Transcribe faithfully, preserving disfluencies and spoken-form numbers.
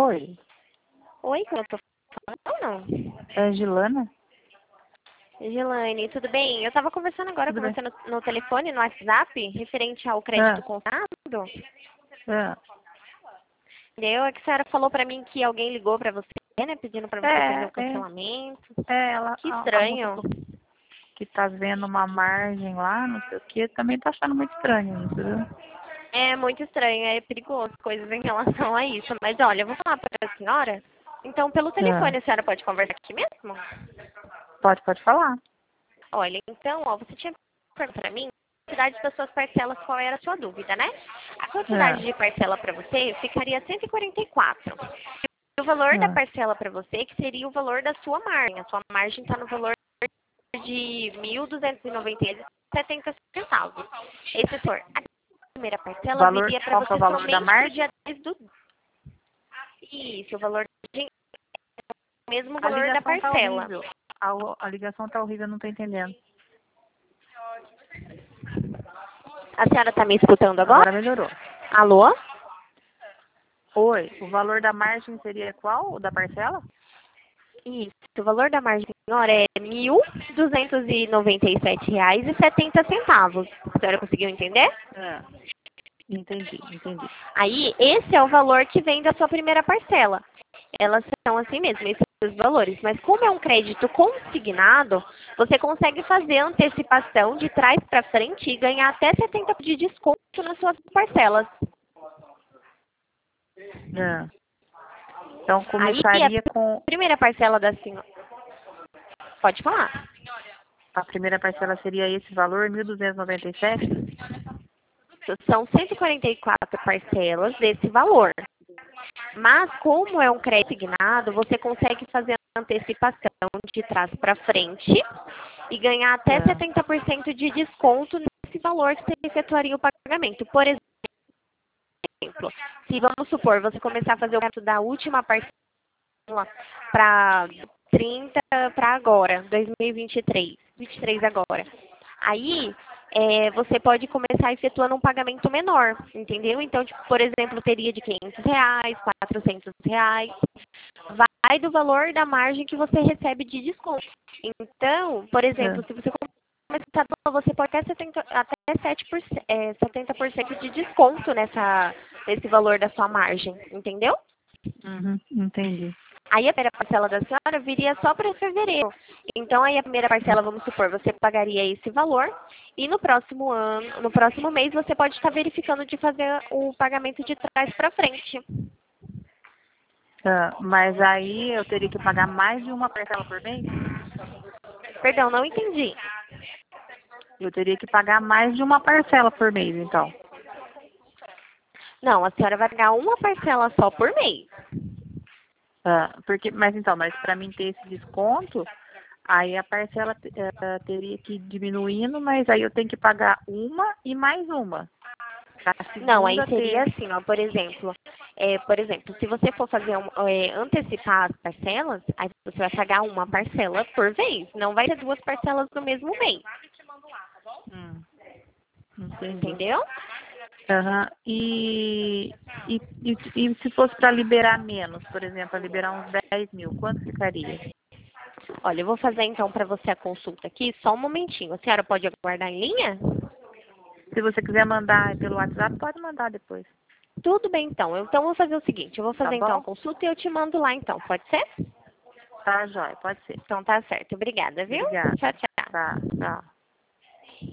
Oi, Oi, que eu tô falando? é Gilana? Gilane, tudo bem? Eu tava conversando agora Tudo com bem? você no, no telefone, no WhatsApp, referente ao crédito Ah, consignado. ah. Entendeu? É que a senhora falou pra mim que alguém ligou pra você, né? Pedindo pra você fazer É, um é, cancelamento. é ela, Que a, a moça estranho. falou que tá vendo uma margem lá, não sei o que, também tá achando muito estranho, entendeu? É muito estranho, é perigoso coisas em relação a isso. Mas olha, eu vou falar pra senhora. Então, pelo Ah, telefone, a senhora pode conversar aqui mesmo? pode, pode falar. Olha, então, ó, você tinha perguntado pra mim a quantidade das suas parcelas, qual era a sua dúvida, né? A quantidade Ah, de parcela para você ficaria cento e quarenta e quatro. E o valor da ah. parcela para você, que seria o valor da sua margem. A sua margem está no valor de mil duzentos e noventa e setenta centavos. Esse for, a primeira O parcela valor, viria para qual que é o você valor da somente para o margem? dia dez do... Isso, o valor de... o mesmo A valor da ligação tá parcela. horrível. A, a ligação tá horrível, eu não tô entendendo. A senhora está me escutando agora? Agora melhorou. Alô? Oi, o valor da margem seria qual? O da parcela? Isso, o valor da margem senhora é mil duzentos e noventa e sete reais e setenta centavos. A senhora conseguiu entender? Ah, entendi, entendi. Aí, esse é o valor que vem da sua primeira parcela. Elas são assim mesmo, esses os valores. Mas como é um crédito consignado, você consegue fazer antecipação de trás para frente e ganhar até setenta por cento de desconto nas suas parcelas. Ah. Então Aí, começaria a com primeira parcela da senhora... Pode falar. a primeira parcela seria esse valor, mil duzentos e noventa e sete? São cento e quarenta e quatro parcelas desse valor. Mas, como é um crédito signado, você consegue fazer a antecipação de trás para frente e ganhar até Ah, setenta por cento de desconto nesse valor que você efetuaria o pagamento. Por exemplo, se vamos supor, você começar a fazer o pagamento da última parcela para trinta para agora, dois mil e vinte e três, vinte e três agora. Aí, é, você pode começar efetuando um pagamento menor, entendeu? Então, tipo, por exemplo, teria de quinhentos reais, quatrocentos reais. Vai do valor da margem que você recebe de desconto. Então, por ah, exemplo, se você começar, você pode ter setenta, até sete por cento, é, setenta por cento de desconto nessa, nesse valor da sua margem, entendeu? uhum, entendi. Aí a primeira parcela da senhora viria só para fevereiro. Então aí a primeira parcela, vamos supor, você pagaria esse valor e no próximo ano, no próximo mês você pode estar verificando de fazer o pagamento de trás para frente. Ah, mas aí eu teria que pagar mais de uma parcela por mês? Perdão, não entendi. Eu teria que pagar mais de uma parcela por mês, então. Não, a senhora vai pagar uma parcela só por mês. Ah, porque, mas então, mas para mim ter esse desconto, aí a parcela eh, teria que ir diminuindo, mas aí eu tenho que pagar uma e mais uma. A Não, aí segunda seria ter. assim, ó, por exemplo, é, por exemplo, se você for fazer um, é, antecipar as parcelas, aí você vai pagar uma parcela por vez. Não vai ter duas parcelas no mesmo mês, Hum, entendi. entendeu? Aham. E, e, e, e se fosse para liberar menos, por exemplo, para liberar uns dez mil, quanto ficaria? Olha, eu vou fazer então para você a consulta aqui, só um momentinho. A senhora pode aguardar em linha? Se você quiser mandar pelo WhatsApp, pode mandar depois. Tudo bem então. Então eu vou fazer o seguinte, eu vou Tá fazer então a bom? consulta e eu te mando lá então, pode ser? Tá, jóia, pode ser. Então tá certo. Obrigada, viu? Obrigada. Tchau, tchau. Tá, tchau.